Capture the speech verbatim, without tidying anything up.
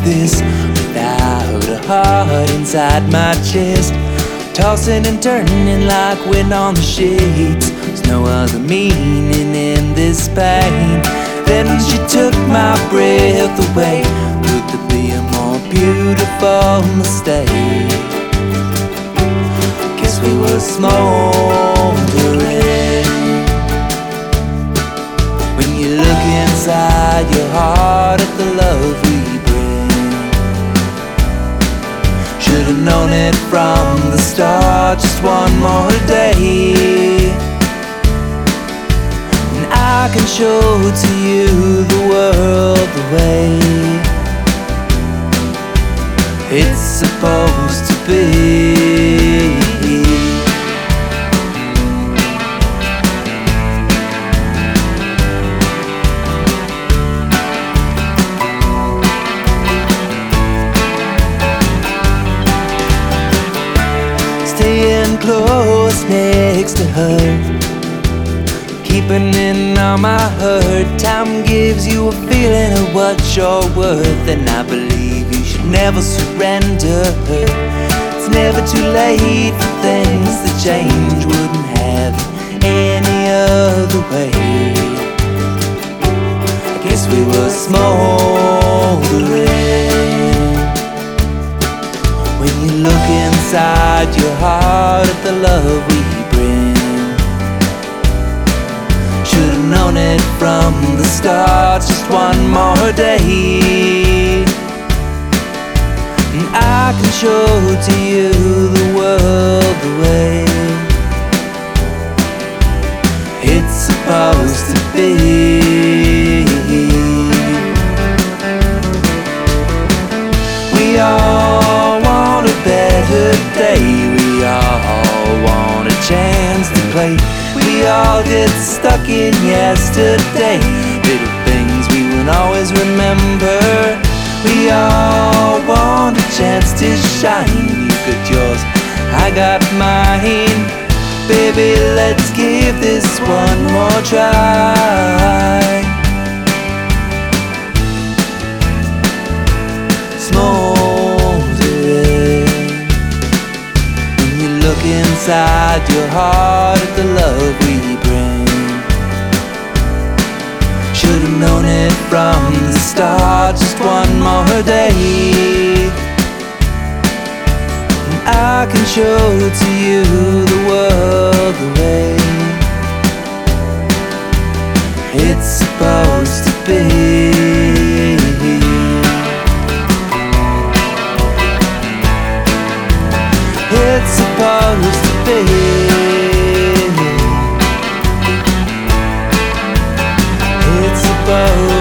this without a heart inside my chest, tossing and turning like wind on the sheets. There's no other meaning in this pain. Then she took my breath away. Could there be a more beautiful mistake? Guess we were smoldering. When you look inside your heart at the love we bring, should've known it from the start. Just one more day, and I can show to you the world the way it's supposed to be. Staying close next to her, keeping in on my hurt. Time gives you a feeling of what you're worth, and I believe you should never surrender. It's never too late for things that change. Wouldn't have it any other way. I guess we were smoldering. When you look inside your heart at the love we bring, should've known it from the start. Just one more day, and I can show to you the world the way it's supposed to be. We all want a better day. We all want a chance to play. We all get stuck in yesterday, little things we won't always remember. We all want a chance to shine. You got yours, I got mine. Baby, let's give this one more try. Smoldering. When you look inside your heart at the love we bring, should've known it from the start. Just one more day, and I can show to you the world the way it's supposed to be. It's supposed to be. It's supposed